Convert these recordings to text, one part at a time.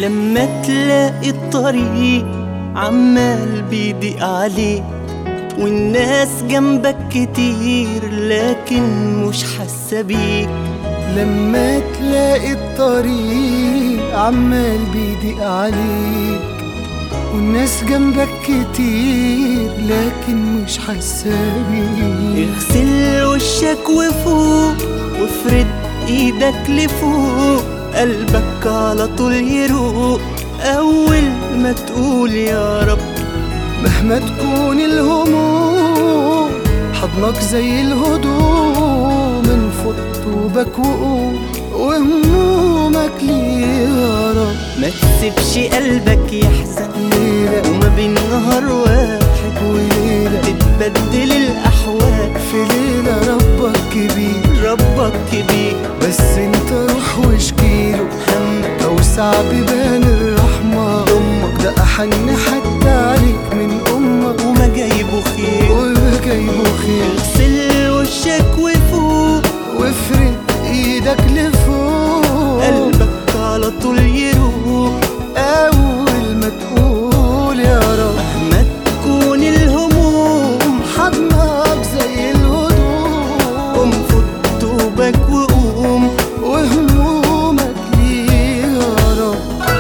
لما تلاقي الطريق عمال بيضيق عليك والناس جنبك كتير لكن مش حاسة بيك. لما تلاقي الطريق عمال بيضيق عليك والناس جنبك كتير لكن مش حاسة بيك. اغسل وشك وفوق وافرد ايدك لفوق، قلبك على طول يروق اول ما تقول يا رب. مهما تكون الهموم حضنك زي الهدوم، من فوق طوبك وقوم وهمومك ليه يا رب. ما تسيبش قلبك يحزن ليلة وما بين نهار واحد وليلة تتبدل الأحوال. في ليلة ربك كبير، ربك كبير بس انت روح واشكيله همك اوسع بيبان الرحمة. أمك ده أحن حتى عليك من أمك وما جايبه خير وما جايبه خير. اغسل وشك وفوق وافرد ايدك لفوق، قلبك على طول يروق أول ما تقول يا رب. مهما تكون الهموم حضنك زي الهدوم، قوم فوت توبك وقوم وهمومك ليه يا رب.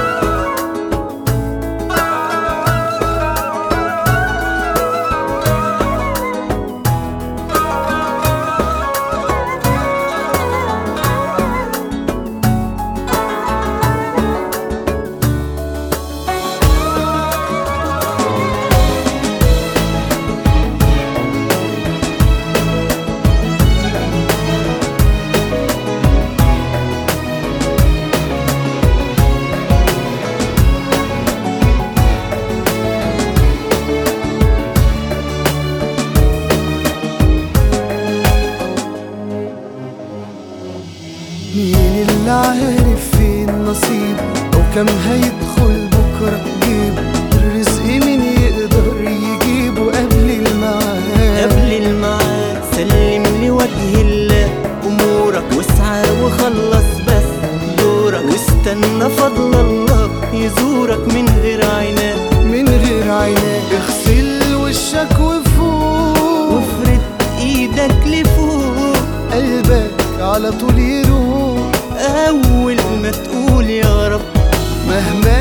مين اللي عارف فين نصيب أو كم هيدخل بكرة جيب الرزق؟ مين يقدر يجيبه قبل الميعاد؟ قبل الميعاد سلم لوجه الله أمورك واسعى وخلص بس دورك، واستنى فضل الله يزورك من غير عناد. من غير عناد اغسل وشك وفوق وافرد ايدك لفوق، قلبك على طول يروق أول ما تقول يا رب. مهما